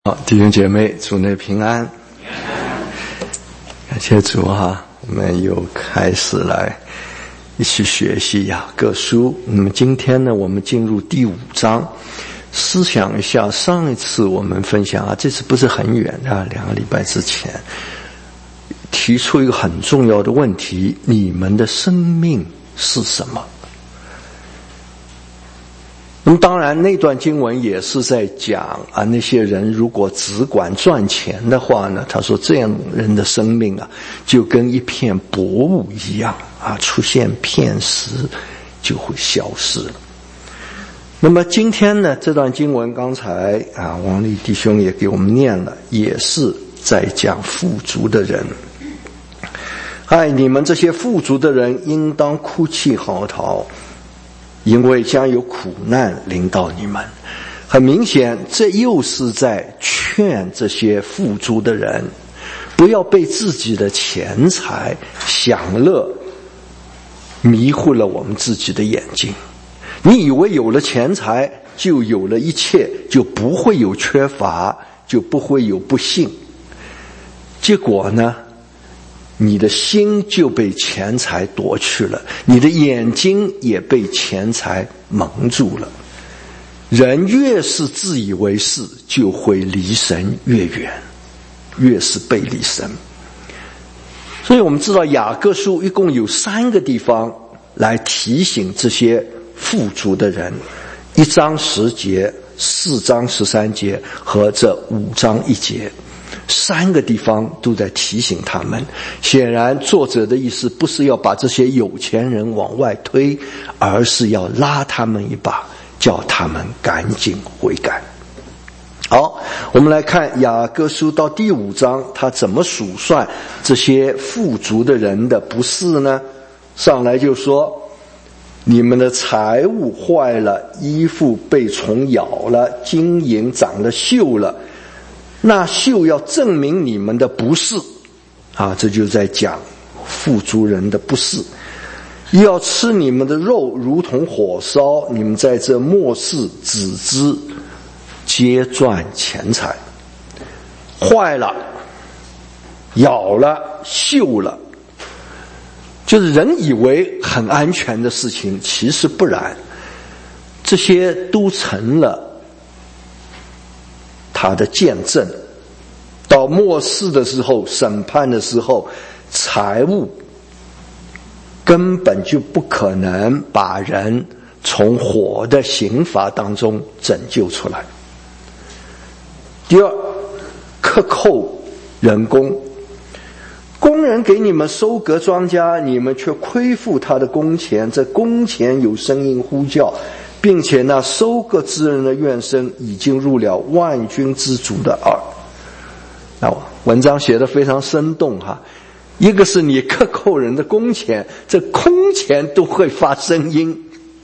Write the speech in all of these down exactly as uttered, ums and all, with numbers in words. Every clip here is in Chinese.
好，弟兄姐妹，主内平安。感谢主哈，我们又开始来一起学习雅各书。那么今天呢，我们进入第五章。思想一下，上一次我们分享啊，这次不是很远啊，两个礼拜之前提出一个很重要的问题：你们的生命是什么？那么当然那段经文也是在讲啊，那些人如果只管赚钱的话呢，他说这样人的生命啊就跟一片薄雾一样啊，出现片时就会消失了。那么今天呢，这段经文刚才啊王立弟兄也给我们念了，也是在讲富足的人。哎，你们这些富足的人应当哭泣嚎啕，因为将有苦难临到你们。很明显，这又是在劝这些富足的人不要被自己的钱财享乐迷糊了我们自己的眼睛。你以为有了钱财就有了一切，就不会有缺乏，就不会有不幸。结果呢，你的心就被钱财夺去了，你的眼睛也被钱财蒙住了。人越是自以为是，就会离神越远，越是背离神。所以我们知道雅各书一共有三个地方来提醒这些富足的人，一章十节，四章十三节和这五章一节，三个地方都在提醒他们。显然作者的意思不是要把这些有钱人往外推，而是要拉他们一把，叫他们赶紧悔改。好，我们来看雅各书到第五章，他怎么数算这些富足的人的不是呢？上来就说，你们的财物坏了，衣服被虫咬了，金银长了锈了，那锈要证明你们的不是啊，这就在讲富足人的不是。要吃你们的肉如同火烧，你们在这末世只知皆赚钱财。坏了，咬了，锈了，就是人以为很安全的事情，其实不然，这些都成了他的见证。到末世的时候，审判的时候，财物根本就不可能把人从火的刑罚当中拯救出来。第二，克扣人工，工人给你们收割庄稼，你们却亏负他的工钱，这工钱有声音呼叫，并且那收割之人的怨声已经入了万军之主的耳。那文章写得非常生动哈，一个是你克扣人的工钱，这工钱都会发声音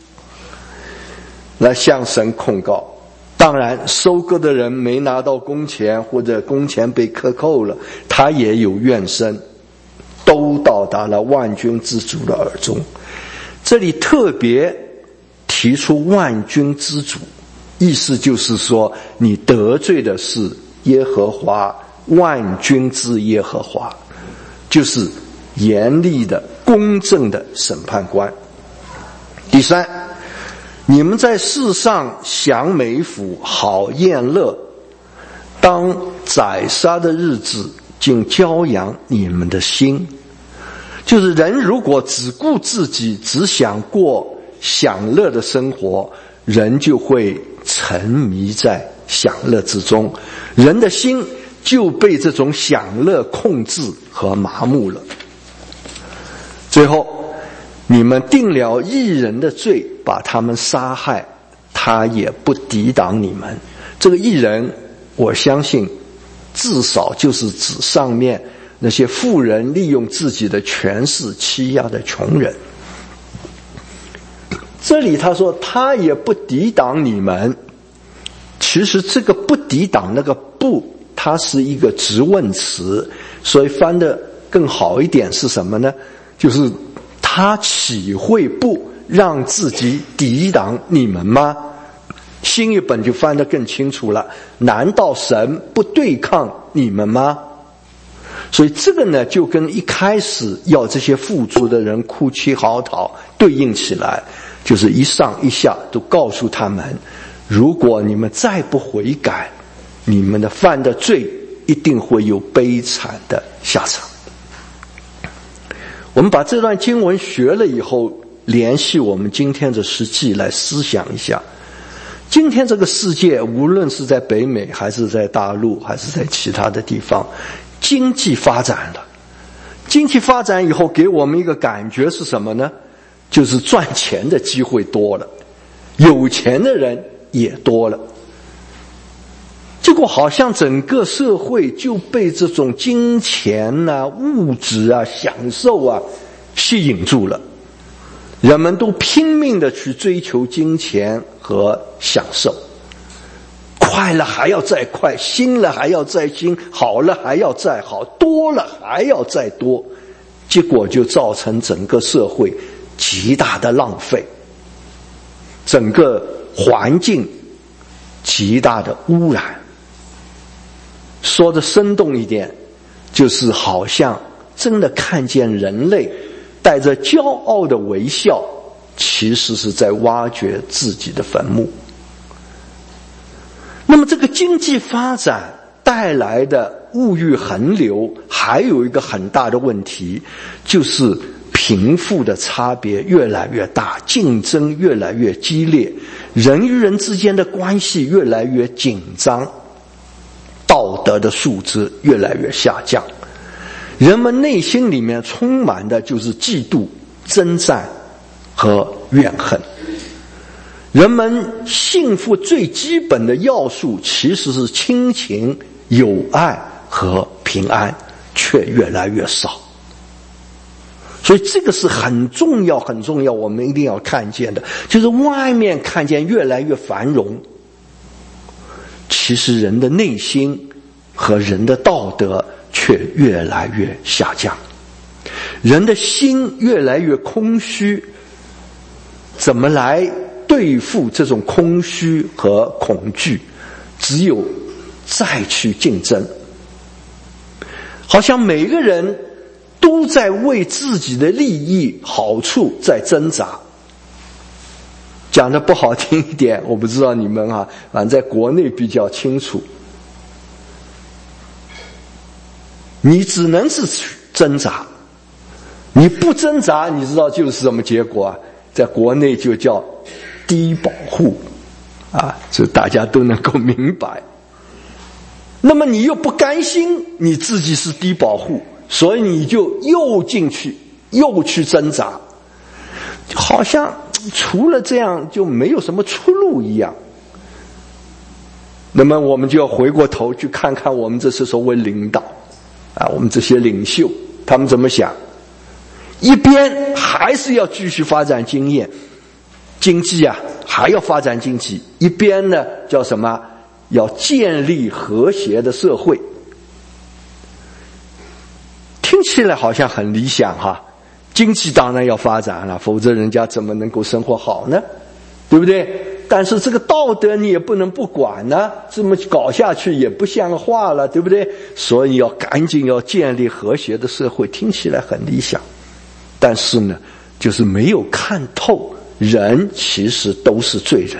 来向神控告。当然收割的人没拿到工钱，或者工钱被克扣了，他也有怨声，都到达了万军之主的耳中。这里特别提出万军之主，意思就是说你得罪的是耶和华，万军之耶和华，就是严厉的公正的审判官。第三，你们在世上享美福，好宴乐，当宰杀的日子竟骄阳你们的心。就是人如果只顾自己，只想过享乐的生活，人就会沉迷在享乐之中，人的心就被这种享乐控制和麻木了。最后，你们定了义人的罪，把他们杀害，他也不抵挡你们。这个义人，我相信至少就是指上面那些富人利用自己的权势欺压的穷人。这里他说他也不抵挡你们，其实这个不抵挡那个不，它是一个直问词，所以翻得更好一点是什么呢？就是他岂会不让自己抵挡你们吗？ 新一本就翻得更清楚了，难道神不对抗你们吗？所以这个呢，就跟一开始要这些富足的人哭泣嚎啕对应起来，就是一上一下都告诉他们，如果你们再不悔改，你们的犯的罪一定会有悲惨的下场。我们把这段经文学了以后，联系我们今天的实际来思想一下。今天这个世界，无论是在北美还是在大陆还是在其他的地方，经济发展了。经济发展以后给我们一个感觉是什么呢？就是赚钱的机会多了，有钱的人也多了。结果好像整个社会就被这种金钱啊、物质啊、享受啊吸引住了。人们都拼命的去追求金钱和享受，快了还要再快，新了还要再新，好了还要再好，多了还要再多，结果就造成整个社会极大的浪费，整个环境极大的污染。说的生动一点，就是好像真的看见人类带着骄傲的微笑，其实是在挖掘自己的坟墓。那么这个经济发展带来的物欲横流，还有一个很大的问题，就是贫富的差别越来越大，竞争越来越激烈，人与人之间的关系越来越紧张，道德的素质越来越下降。人们内心里面充满的就是嫉妒、征战和怨恨。人们幸福最基本的要素其实是亲情、友爱和平安，却越来越少。所以这个是很重要很重要，我们一定要看见的，就是外面看见越来越繁荣，其实人的内心和人的道德却越来越下降，人的心越来越空虚。怎么来对付这种空虚和恐惧？只有再去竞争。好像每个人都在为自己的利益好处在挣扎。讲的不好听一点，我不知道你们啊，反正在国内比较清楚，你只能是挣扎，你不挣扎，你知道就是什么结果啊？在国内就叫低保户啊，这大家都能够明白。那么你又不甘心你自己是低保户，所以你就又进去又去挣扎，好像除了这样就没有什么出路一样。那么我们就要回过头去看看我们这些所谓领导啊，我们这些领袖他们怎么想。一边还是要继续发展经验经济啊，还要发展经济，一边呢叫什么？要建立和谐的社会。听起来好像很理想哈，经济当然要发展了，否则人家怎么能够生活好呢？对不对？但是这个道德你也不能不管呢，这么搞下去也不像话了，对不对？所以要赶紧要建立和谐的社会，听起来很理想。但是呢，就是没有看透人其实都是罪人。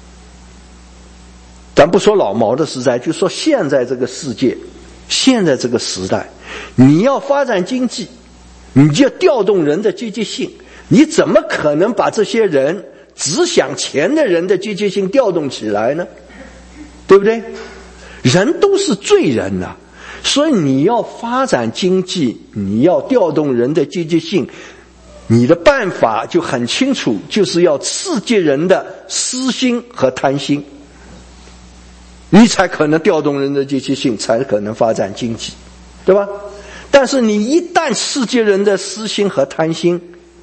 咱不说老毛的时代，就说现在这个世界，现在这个时代，你要发展经济，你就要调动人的积极性，你怎么可能把这些人只想钱的人的积极性调动起来呢？对不对？人都是罪人啊，所以你要发展经济，你要调动人的积极性，你的办法就很清楚，就是要刺激人的私心和贪心，你才可能调动人的积极性，才可能发展经济，对吧？但是你一旦刺激人的私心和贪心，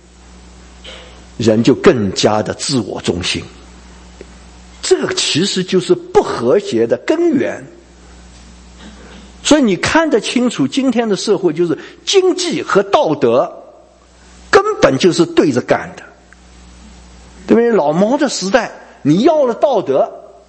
人就更加的自我中心，这个其实就是不和谐的根源。所以你看得清楚，今天的社会就是经济和道德根本就是对着干的，对不对？老毛的时代，你要了道德，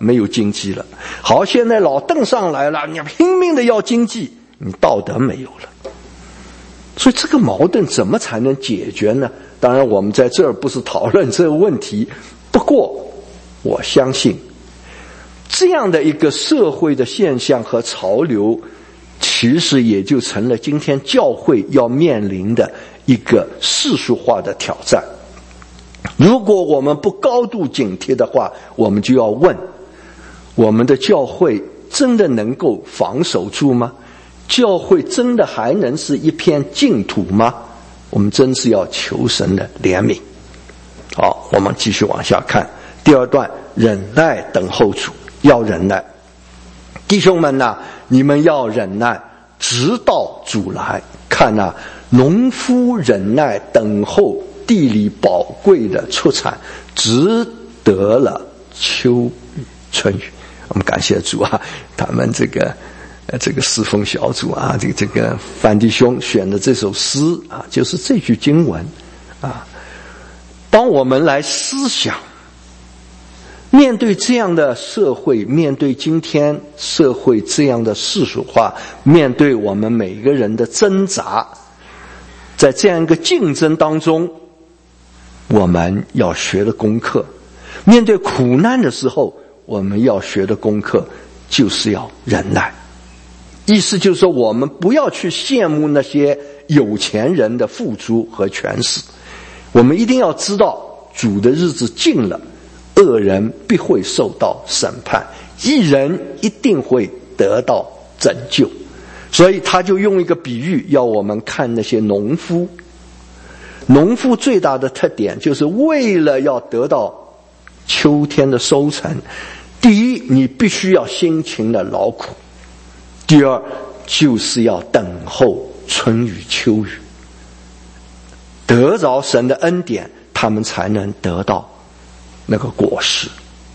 没有经济了。好，现在老邓上来了，你拼命的要经济，你道德没有了。所以这个矛盾怎么才能解决呢？当然我们在这儿不是讨论这个问题，不过我相信这样的一个社会的现象和潮流，其实也就成了今天教会要面临的一个世俗化的挑战。如果我们不高度警惕的话，我们就要问，我们的教会真的能够防守住吗？教会真的还能是一片净土吗？我们真是要求神的怜悯。好，我们继续往下看第二段，忍耐等候主，要忍耐。弟兄们啊，你们要忍耐，直到主来。看啊，农夫忍耐等候地里宝贵的出产，直得了秋雨春雨。我们感谢主啊，他们这个呃这个侍奉小组啊，这个这个范弟兄选的这首诗啊，就是这句经文啊。当我们来思想，面对这样的社会，面对今天社会这样的世俗化，面对我们每个人的挣扎，在这样一个竞争当中，我们要学的功课，面对苦难的时候，我们要学的功课就是要忍耐。意思就是说，我们不要去羡慕那些有钱人的富足和权势，我们一定要知道主的日子近了，恶人必会受到审判，义人一定会得到拯救。所以他就用一个比喻要我们看那些农夫。农夫最大的特点就是为了要得到秋天的收成，第一，你必须要辛勤的劳苦；第二，就是要等候春雨秋雨，得着神的恩典，他们才能得到那个果实。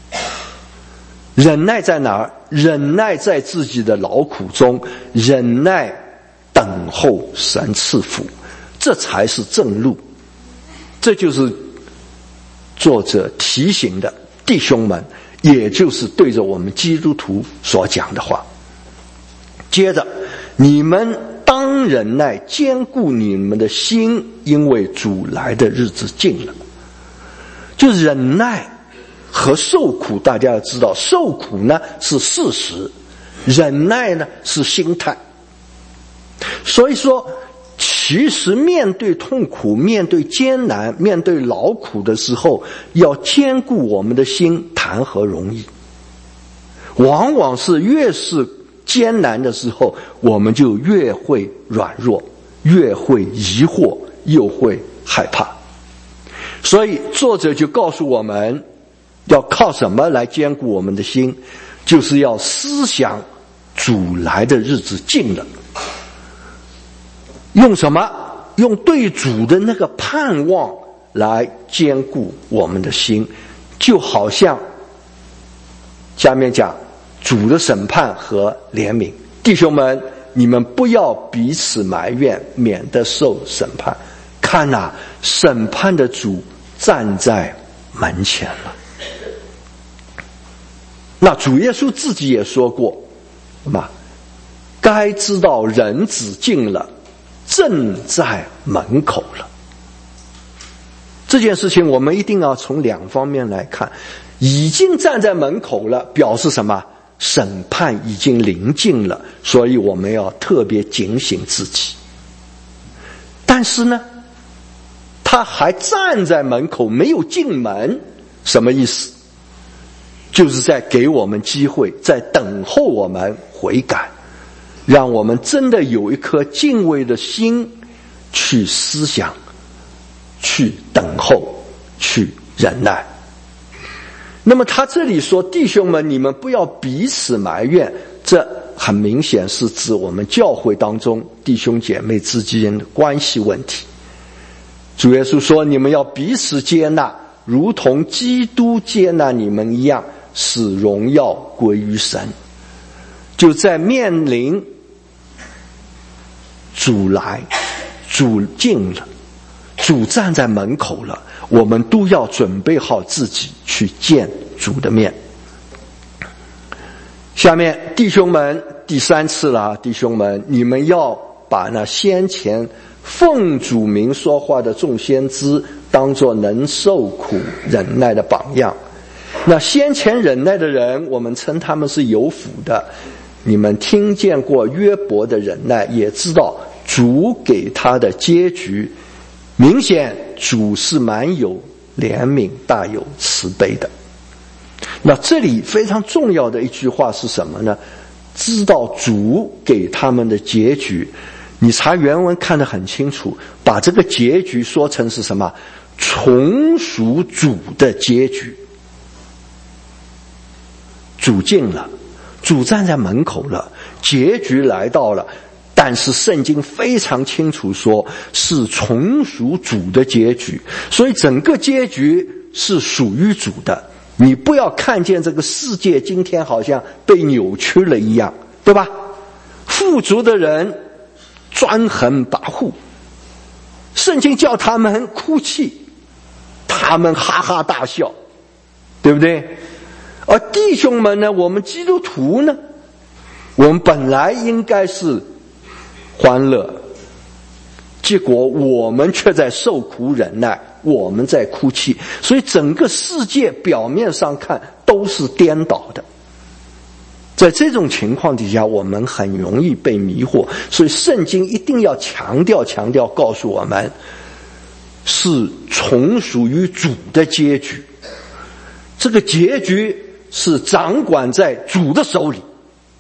忍耐在哪儿？忍耐在自己的劳苦中，忍耐等候神赐福，这才是正路。这就是作者提醒的弟兄们，也就是对着我们基督徒所讲的话。接着，你们当忍耐，坚固你们的心，因为主来的日子近了。就忍耐和受苦，大家要知道，受苦呢是事实，忍耐呢是心态。所以说，其实面对痛苦，面对艰难，面对劳苦的时候，要坚固我们的心，谈何容易？往往是越是艰难的时候，我们就越会软弱，越会疑惑，又会害怕。所以作者就告诉我们，要靠什么来坚固我们的心？就是要思想主来的日子近了。用什么？用对主的那个盼望来坚固我们的心，就好像下面讲主的审判和怜悯。弟兄们，你们不要彼此埋怨，免得受审判。看啊，审判的主站在门前了。那主耶稣自己也说过嘛，该知道人子近了，正在门口了。这件事情我们一定要从两方面来看，已经站在门口了，表示什么？审判已经临近了，所以我们要特别警醒自己。但是呢，他还站在门口，没有进门，什么意思？就是在给我们机会，在等候我们悔改，让我们真的有一颗敬畏的心去思想，去等候，去忍耐。那么他这里说，弟兄们，你们不要彼此埋怨，这很明显是指我们教会当中弟兄姐妹之间的关系问题。主耶稣说，你们要彼此接纳，如同基督接纳你们一样，使荣耀归于神。就在面临主来，主近了，主站在门口了，我们都要准备好自己去见主的面。 下面弟兄们，第三次了，弟兄们，你们要把那先前奉主名说话的众先知当作能受苦忍耐的榜样。那先前忍耐的人，我们称他们是有福的。你们听见过约伯的忍耐，也知道主给他的结局，明显主是蛮有怜悯大有慈悲的。那这里非常重要的一句话是什么呢？知道主给他们的结局。你查原文看得很清楚，把这个结局说成是什么？从属主的结局。主进了，主站在门口了，结局来到了，但是圣经非常清楚说是从属主的结局，所以整个结局是属于主的。你不要看见这个世界今天好像被扭曲了一样，对吧？富足的人专横跋扈，圣经叫他们哭泣，他们哈哈大笑，对不对？而弟兄们呢，我们基督徒呢，我们本来应该是欢乐，结果我们却在受苦忍耐，我们在哭泣，所以整个世界表面上看都是颠倒的。在这种情况底下，我们很容易被迷惑，所以圣经一定要强调强调告诉我们，是从属于主的结局，这个结局是掌管在主的手里。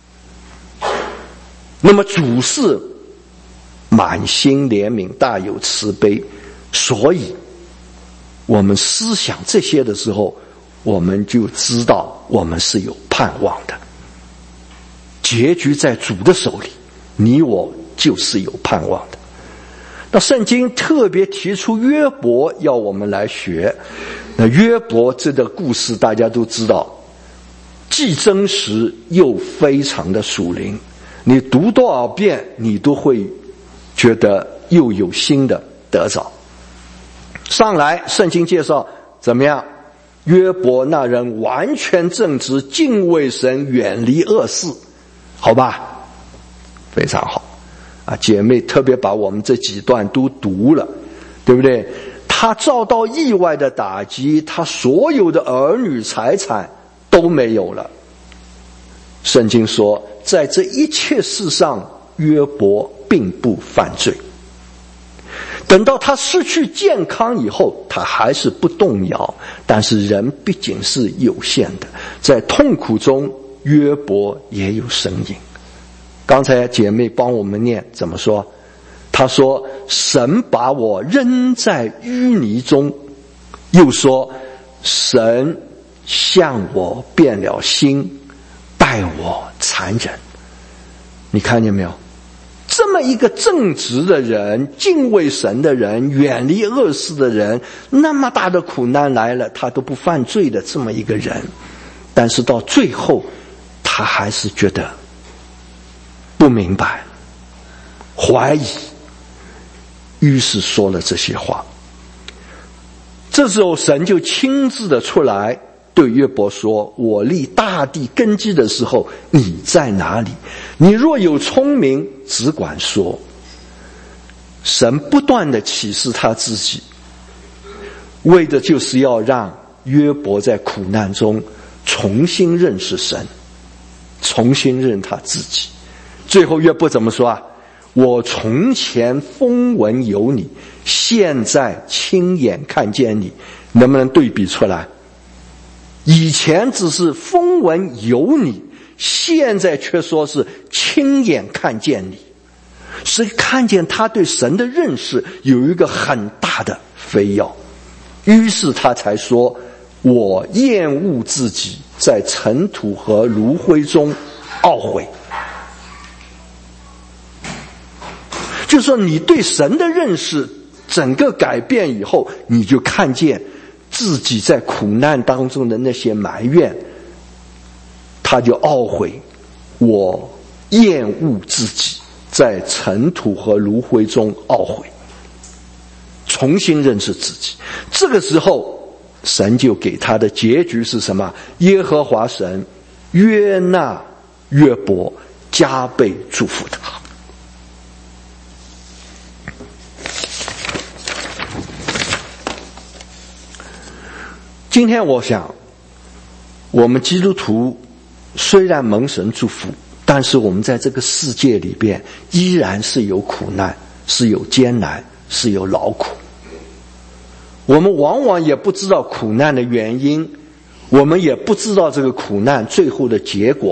那么主是满心怜悯大有慈悲，所以我们思想这些的时候，我们就知道我们是有盼望的。结局在主的手里，你我就是有盼望的。那圣经特别提出约伯要我们来学。那约伯这个故事大家都知道，既真实又非常的属灵，你读多少遍你都会觉得又有新的得着。上来圣经介绍怎么样？约伯那人完全正直，敬畏神，远离恶事，好吧？非常好啊！姐妹特别把我们这几段都读了，对不对？他遭到意外的打击，他所有的儿女财产都没有了。圣经说，在这一切事上，约伯并不犯罪。等到他失去健康以后，他还是不动摇。但是人毕竟是有限的，在痛苦中，约伯也有声音。刚才姐妹帮我们念怎么说？他说，神把我扔在淤泥中，又说神向我变了心，待我残忍。你看见没有？这么一个正直的人，敬畏神的人，远离恶事的人，那么大的苦难来了，他都不犯罪的这么一个人，但是到最后他还是觉得不明白，怀疑，于是说了这些话。这时候神就亲自的出来对约伯说，我立大地根基的时候，你在哪里？你若有聪明，只管说。神不断的启示他自己，为的就是要让约伯在苦难中重新认识神，重新认他自己。最后约伯怎么说啊？我从前风闻有你，现在亲眼看见你。能不能对比出来？以前只是风闻有你，现在却说是亲眼看见你，所以看见他对神的认识有一个很大的飞跃。于是他才说，我厌恶自己，在尘土和炉灰中懊悔。就是说你对神的认识整个改变以后，你就看见自己在苦难当中的那些埋怨，他就懊悔，我厌恶自己，在尘土和炉灰中懊悔，重新认识自己。这个时候神就给他的结局是什么？耶和华神悦纳约伯加倍祝福他。今天我想，我们基督徒虽然蒙神祝福，但是我们在这个世界里边依然是有苦难，是有艰难，是有劳苦。我们往往也不知道苦难的原因，我们也不知道这个苦难最后的结果，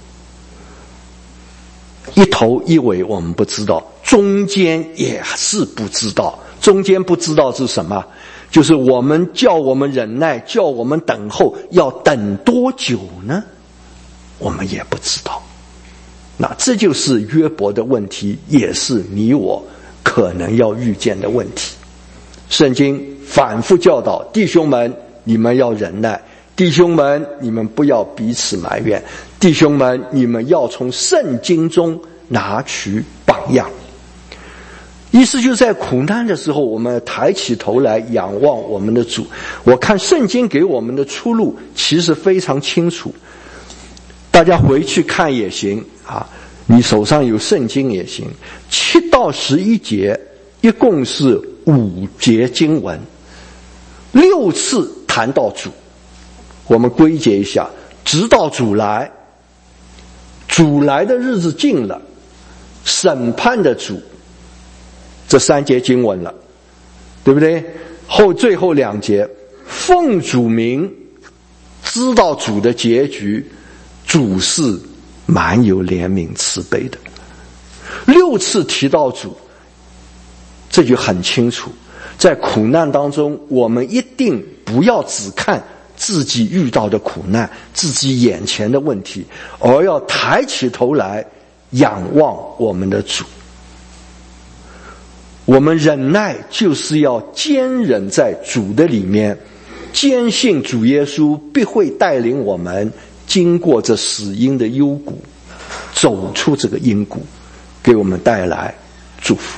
一头一尾我们不知道，中间也是不知道。中间不知道是什么？就是我们叫我们忍耐，叫我们等候，要等多久呢？我们也不知道。那这就是约伯的问题，也是你我可能要遇见的问题。圣经反复教导弟兄们，你们要忍耐，弟兄们你们不要彼此埋怨，弟兄们你们要从圣经中拿取榜样。意思就是在苦难的时候，我们抬起头来仰望我们的主。我看圣经给我们的出路其实非常清楚，大家回去看也行啊，你手上有圣经也行。七到十一节一共是五节经文，六次谈到主。我们归结一下，直到主来，主来的日子近了，审判的主，这三节经文了，对不对？后最后两节，奉主名，知道主的结局，主是蛮有怜悯慈悲的。六次提到主，这就很清楚，在苦难当中，我们一定不要只看自己遇到的苦难，自己眼前的问题，而要抬起头来仰望我们的主。我们忍耐就是要坚忍在主的里面，坚信主耶稣必会带领我们经过这死荫的幽谷，走出这个阴谷，给我们带来祝福。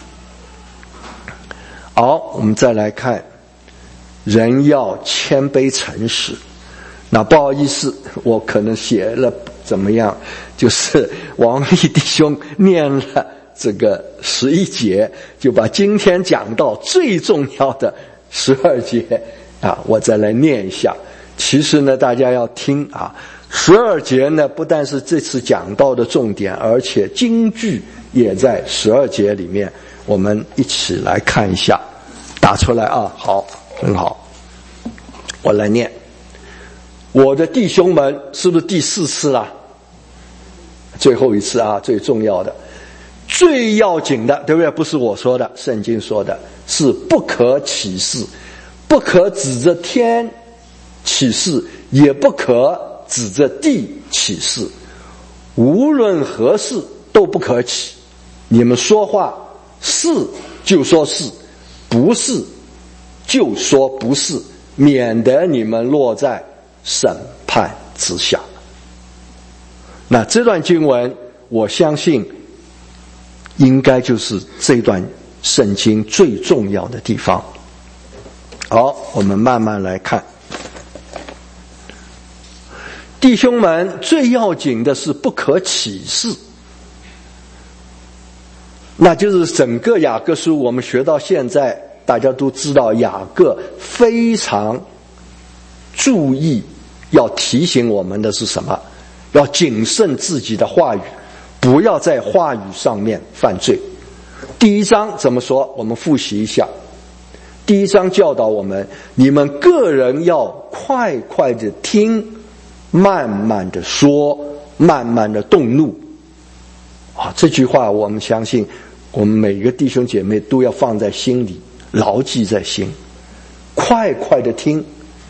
好，我们再来看，人要谦卑诚实。那不好意思，我可能写了怎么样，就是王力弟兄念了这个十一节，就把今天讲到最重要的十二节啊，我再来念一下。其实呢，大家要听啊，十二节呢不但是这次讲到的重点，而且金句也在十二节里面。我们一起来看一下，打出来啊，好，很好。我来念，我的弟兄们，是不是第四次了？最后一次啊，最重要的。最要紧的，对不对？不是我说的，圣经说的是不可起誓，不可指着天起誓，也不可指着地起誓，无论何事都不可起。你们说话是就说是，不是就说不是，免得你们落在审判之下。那这段经文，我相信应该就是这段圣经最重要的地方。好，我们慢慢来看。弟兄们，最要紧的是不可起誓。那就是整个雅各书我们学到现在，大家都知道雅各非常注意要提醒我们的是什么？要谨慎自己的话语，不要在话语上面犯罪。第一章怎么说？我们复习一下。第一章教导我们，你们个人要快快的听，慢慢的说，慢慢的动怒。啊，这句话我们相信我们每个弟兄姐妹都要放在心里，牢记在心。快快的听，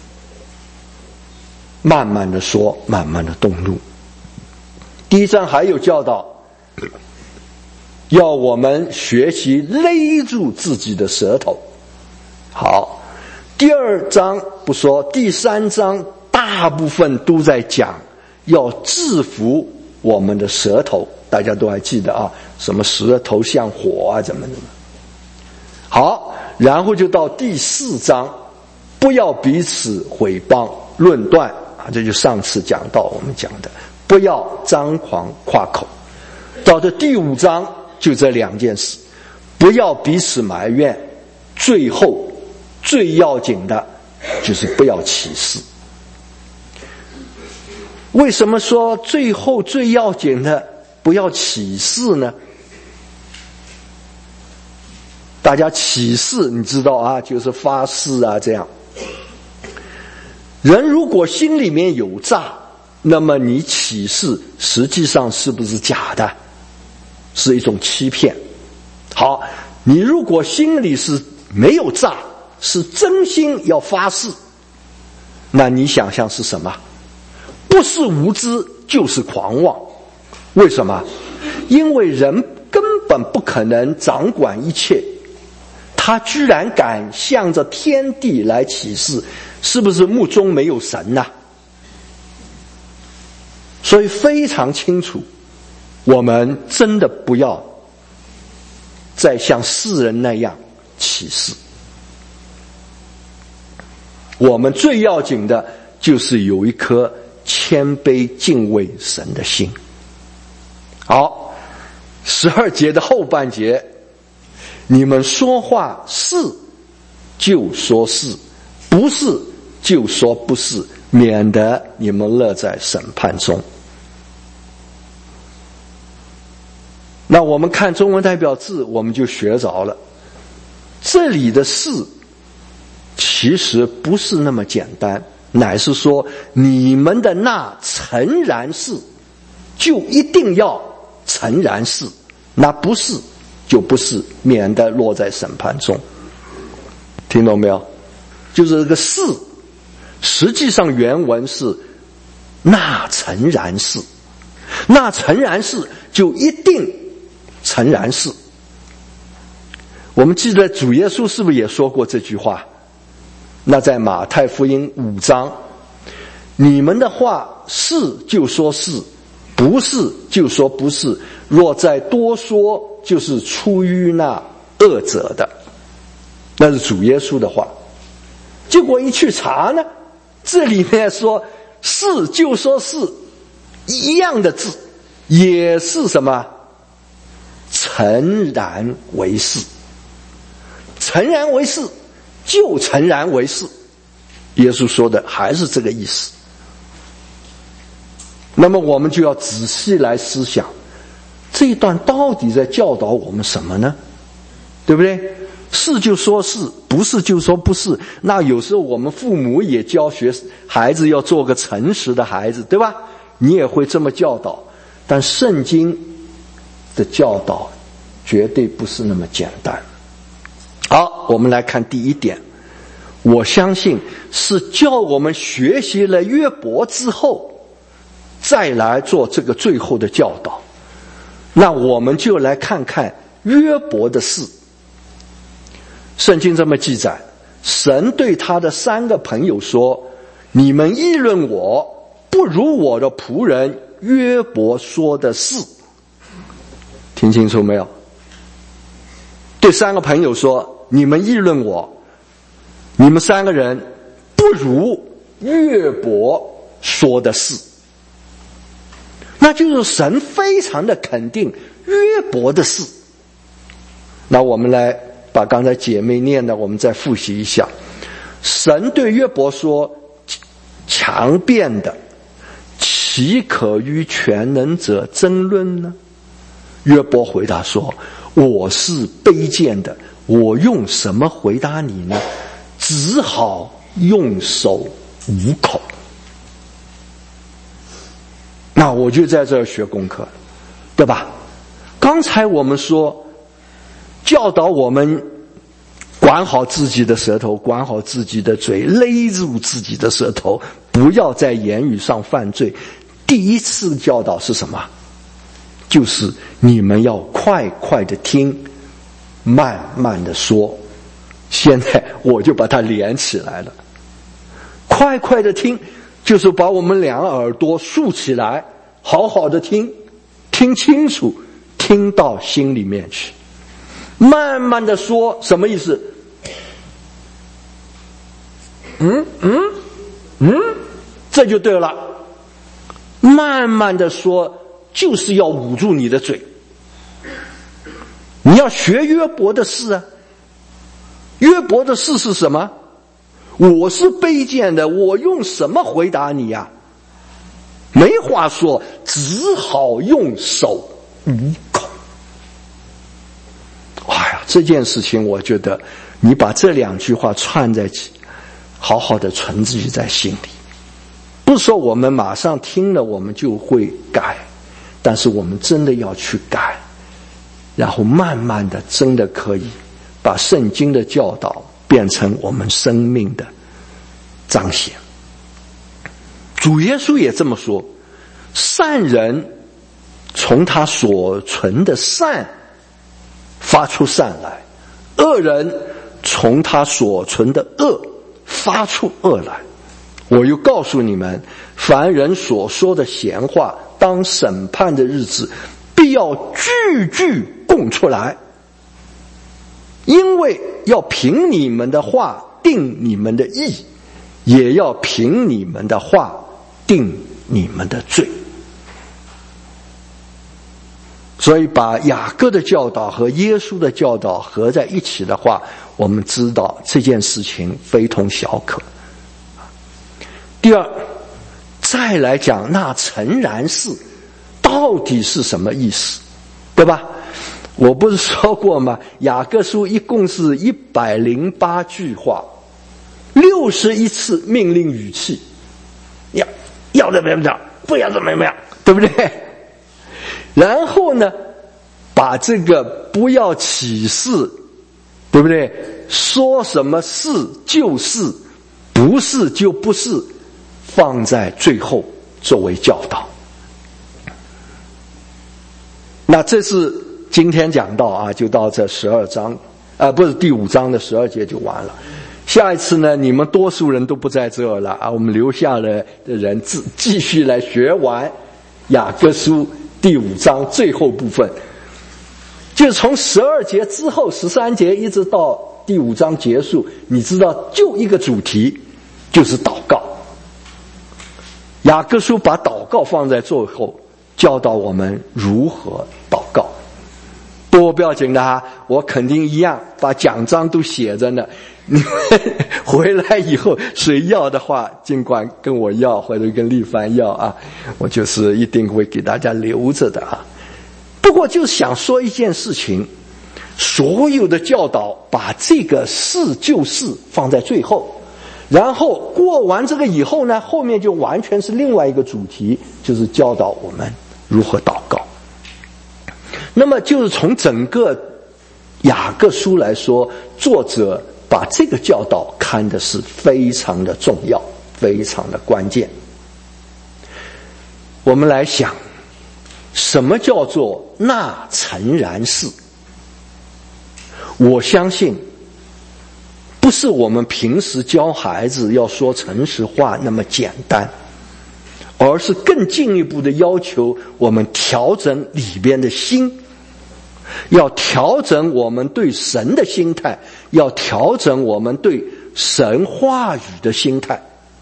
慢慢的说，慢慢的动怒。第一章还有教导，要我们学习勒住自己的舌头。好，第二章不说，第三章大部分都在讲要制服我们的舌头，大家都还记得啊，什么舌头像火啊，怎么怎么。好，然后就到第四章，不要彼此毁谤论断啊，这就上次讲到我们讲的， 不要张狂夸口。到这第五章就这两件事，不要彼此埋怨，最后最要紧的就是不要起誓。为什么说最后最要紧的不要起誓呢？大家起誓你知道啊，就是发誓啊，这样。人如果心里面有诈，那么你起誓实际上是不是假的？是一种欺骗。好，你如果心里是没有诈，是真心要发誓，那你想象是什么？不是无知就是狂妄。为什么？因为人根本不可能掌管一切，他居然敢向着天地来起誓，是不是目中没有神呢？所以非常清楚，我们真的不要再像世人那样起誓。我们最要紧的就是有一颗谦卑敬畏神的心。好，十二节的后半节，你们说话是就说是，不是就说不是，免得你们落在审判中。那我们看中文代表字，我们就学着了。这里的是其实不是那么简单，乃是说你们的那诚然是就一定要诚然是，那不是就不是，免得落在审判中。听懂没有？就是这个是实际上原文是那诚然是，那诚然是就一定诚然是。我们记得主耶稣是不是也说过这句话？那在马太福音五章，你们的话是就说是，不是就说不是，若再多说，就是出于那恶者的。那是主耶稣的话。结果一去查呢，这里面说是就说是一样的字，也是什么？诚然为是。诚然为是就诚然为是，耶稣说的还是这个意思。那么我们就要仔细来思想，这一段到底在教导我们什么呢？对不对？是就说是，不是就说不是。那有时候我们父母也教学孩子要做个诚实的孩子，对吧？你也会这么教导。但圣经的教导绝对不是那么简单。好，我们来看第一点，我相信是叫我们学习了约伯之后再来做这个最后的教导。那我们就来看看约伯的事。圣经这么记载，神对他的三个朋友说，你们议论我不如我的仆人约伯说的是。听清楚没有？对三个朋友说，你们议论我，你们三个人不如约伯说的是。那就是神非常的肯定约伯的事。那我们来把刚才姐妹念的我们再复习一下。神对约伯说，强辩的岂可与全能者争论呢？约伯回答说，我是卑贱的，我用什么回答你呢？只好用手捂口。那我就在这儿学功课，对吧？刚才我们说教导我们管好自己的舌头，管好自己的嘴，勒住自己的舌头，不要在言语上犯罪。第一次教导是什么？就是你们要快快的听，慢慢的说。现在我就把它连起来了。快快的听就是把我们两个耳朵竖起来，好好的听，听清楚，听到心里面去。慢慢的说，什么意思？嗯嗯嗯，这就对了。 慢慢的说，就是要捂住你的嘴。你要学约伯的事啊。约伯的事是什么？我是卑贱的，我用什么回答你呀、啊？没话说，只好用手捂口。哎呀，这件事情我觉得你把这两句话串在一起，好好的存记在心里。不是说我们马上听了我们就会改，但是我们真的要去改，然后慢慢的真的可以把圣经的教导变成我们生命的彰显。主耶稣也这么说，善人从他所存的善发出善来，恶人从他所存的恶发出恶来。我又告诉你们，凡人所说的闲话，当审判的日子必要句句供出来，因为要凭你们的话定你们的义，也要凭你们的话定你们的罪。所以把雅各的教导和耶稣的教导合在一起的话，我们知道这件事情非同小可。第二，再来讲那诚然是到底是什么意思，对吧？我不是说过吗？雅各书一共是一百零八句话，六十一次命令语气，要要怎么样，不要怎么样，对不对？然后呢，把这个不要起誓，对不对？说什么是就是，不是就不是，放在最后作为教导。那这是今天讲到啊，就到这十二章，啊、呃，不是第五章的十二节就完了。下一次呢，你们多数人都不在这儿了啊，我们留下了的人继继续来学完雅各书第五章最后部分，就从十二节之后十三节一直到第五章结束，你知道就一个主题，就是祷告。雅各书把祷告放在最后，教导我们如何祷告。不过不要紧的哈，我肯定一样把奖章都写着呢。你们回来以后谁要的话，尽管跟我要或者跟立凡要啊，我就是一定会给大家留着的啊。不过就想说一件事情，所有的教导把这个是就是放在最后，然后过完这个以后呢，后面就完全是另外一个主题，就是教导我们如何祷告。那么就是从整个雅各书来说，作者把这个教导看的是非常的重要，非常的关键。我们来想，什么叫做那诚然是？我相信不是我们平时教孩子要说诚实话那么简单，而是更进一步的要求我们调整里边的心，要调整我们对神的心态，要调整我们对神话语的心态。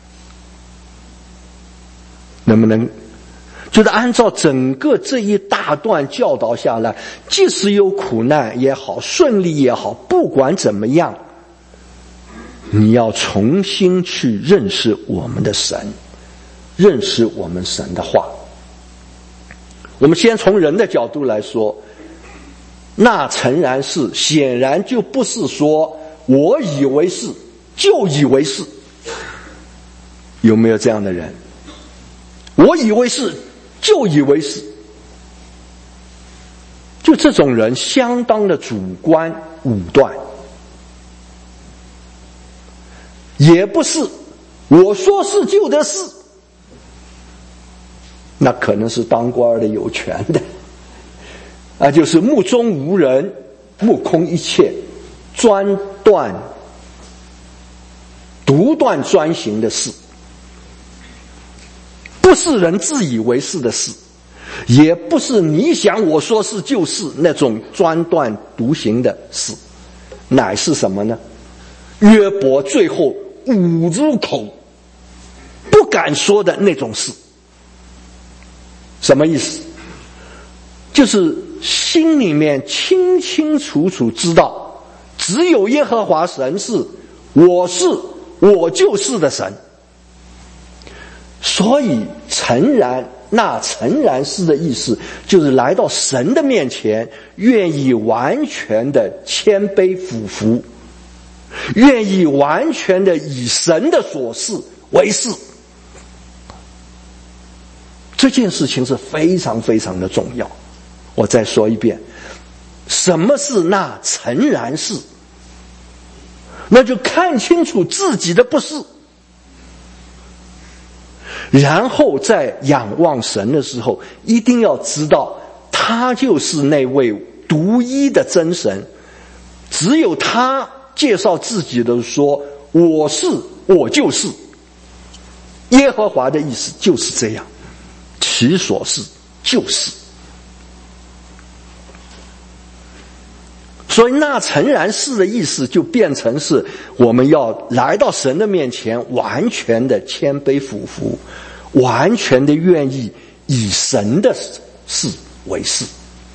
能不能就是按照整个这一大段教导下来，即使有苦难也好，顺利也好，不管怎么样，你要重新去认识我们的神，认识我们神的话。我们先从人的角度来说，那诚然是显然就不是说我以为是就以为是。有没有这样的人？我以为是就以为是，就这种人相当的主观武断。也不是我说是就得是，那可能是当官的有权的啊，就是目中无人，目空一切，专断独断专行的事，不是人自以为是的事，也不是你想我说是就是那种专断独行的事，乃是什么呢？约伯最后捂住口不敢说的那种事。 什么意思？就是心里面清清楚楚知道，只有耶和华神是我是我就是的神。所以诚然，那诚然是的意思就是来到神的面前，愿意完全的谦卑俯伏，愿意完全的以神的所事为是。这件事情是非常非常的重要。我再说一遍，什么是那诚然是？那就看清楚自己的不是，然后在仰望神的时候，一定要知道他就是那位独一的真神，只有他介绍自己的说我是我就是。耶和华的意思就是这样，其所是就是。所以那诚然是的意思就变成是我们要来到神的面前，完全的谦卑俯伏，完全的愿意以神的事为是。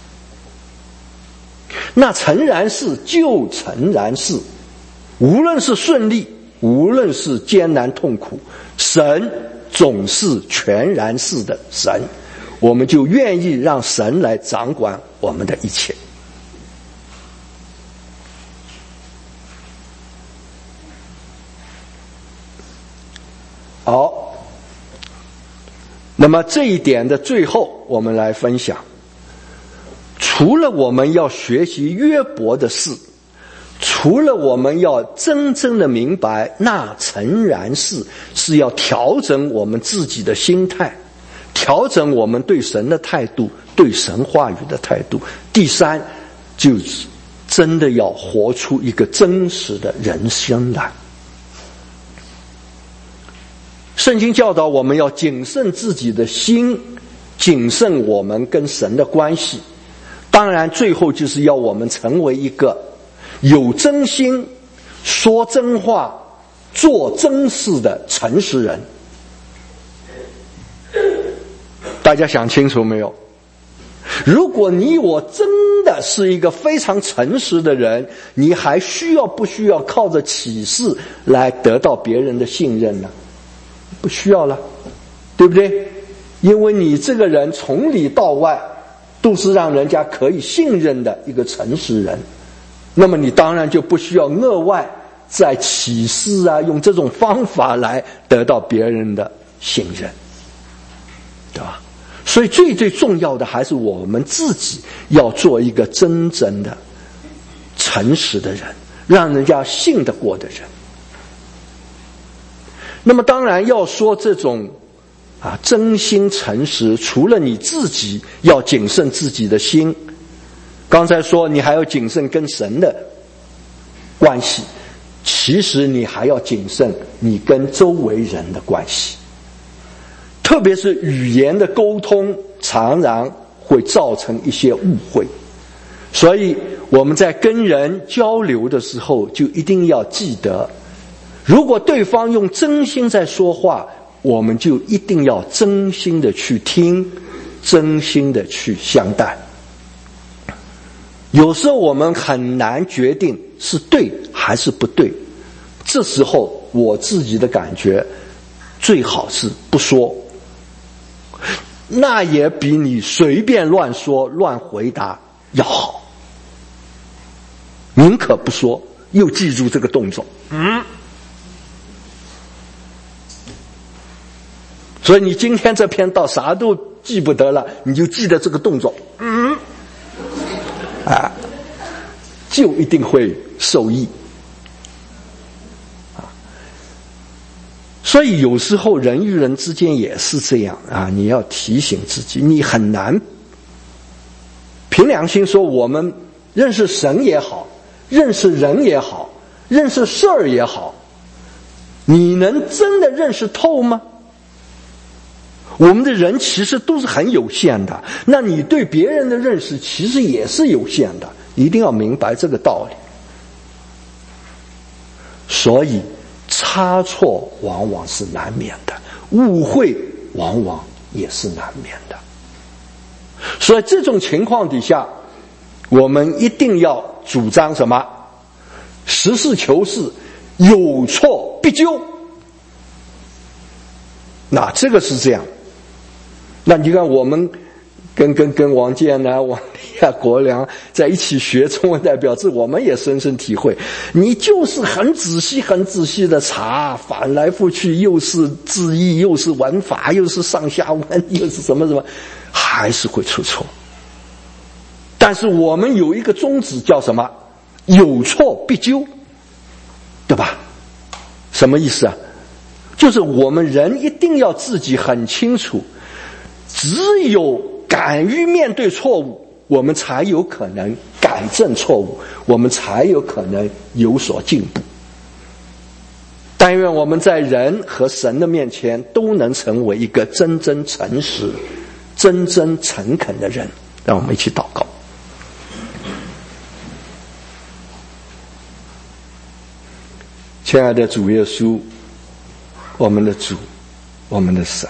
那诚然是就诚然是，无论是顺利，无论是艰难痛苦，神总是全然是的神，我们就愿意让神来掌管我们的一切。好，那么这一点的最后，我们来分享，除了我们要学习约伯的事，除了我们要真正的明白那诚然是是要调整我们自己的心态，调整我们对神的态度，对神话语的态度。第三，就是真的要活出一个真实的人生来。圣经教导我们要谨慎自己的心，谨慎我们跟神的关系。当然最后就是要我们成为一个有真心、说真话、做真事的诚实人。大家想清楚没有？如果你我真的是一个非常诚实的人，你还需要不需要靠着启示来得到别人的信任呢？不需要了，对不对？因为你这个人从里到外都是让人家可以信任的一个诚实人，那么你当然就不需要额外在启示啊，用这种方法来得到别人的信任，对吧？所以最最重要的还是我们自己要做一个真正的诚实的人，让人家信得过的人。那么当然要说这种啊真心诚实，除了你自己要谨慎自己的心，刚才说你还要谨慎跟神的关系，其实你还要谨慎你跟周围人的关系，特别是语言的沟通常常会造成一些误会，所以我们在跟人交流的时候就一定要记得，如果对方用真心在说话，我们就一定要真心的去听，真心的去相待。有时候我们很难决定是对还是不对，这时候我自己的感觉最好是不说，那也比你随便乱说乱回答要好。宁可不说，又记住这个动作，嗯。所以你今天这篇道啥都记不得了，你就记得这个动作，嗯，啊，就一定会受益。啊，所以有时候人与人之间也是这样啊，你要提醒自己，你很难凭良心说，我们认识神也好，认识人也好，认识事儿也好，你能真的认识透吗？我们的人其实都是很有限的，那你对别人的认识其实也是有限的，一定要明白这个道理。所以差错往往是难免的，误会往往也是难免的。 所以这种情况底下，我们一定要主张什么？实事求是，有错必纠。那这个是这样。那你看我们跟跟跟王健啊、王丽啊、国良在一起学中文代表字，我们也深深体会，你就是很仔细很仔细的查，翻来覆去，又是字义，又是文法，又是上下文，又是什么什么，还是会出错。但是我们有一个宗旨叫什么？有错必纠，对吧？什么意思啊？就是我们人一定要自己很清楚，只有敢于面对错误，我们才有可能改正错误，我们才有可能有所进步。但愿我们在人和神的面前都能成为一个真真诚实、真真诚恳的人。让我们一起祷告。亲爱的主耶稣，我们的主，我们的神，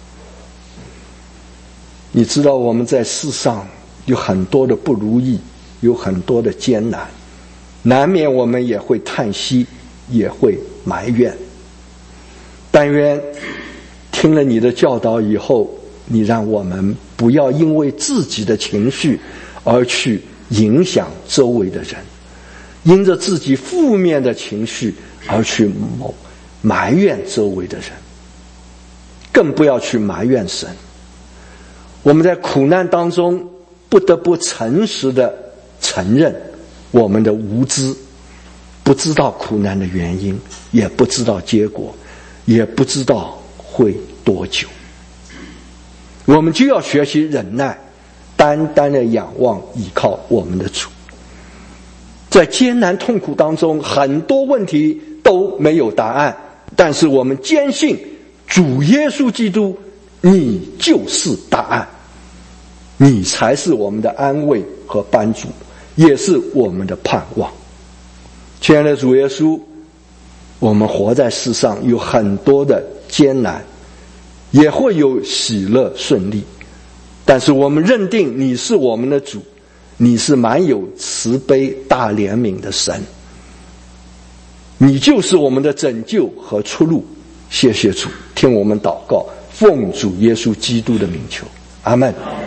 你知道我们在世上有很多的不如意，有很多的艰难，难免我们也会叹息，也会埋怨。但愿听了你的教导以后，你让我们不要因为自己的情绪而去影响周围的人，因着自己负面的情绪而去埋怨周围的人，更不要去埋怨神。我们在苦难当中不得不诚实地承认我们的无知，不知道苦难的原因，也不知道结果，也不知道会多久。我们就要学习忍耐，单单的仰望依靠我们的主。在艰难痛苦当中，很多问题都没有答案，但是我们坚信主耶稣基督，你就是答案，你才是我们的安慰和帮助，也是我们的盼望。亲爱的主耶稣，我们活在世上有很多的艰难，也会有喜乐顺利，但是我们认定你是我们的主，你是满有慈悲大怜悯的神，你就是我们的拯救和出路。谢谢主，听我们祷告，奉主耶稣基督的名求，阿们。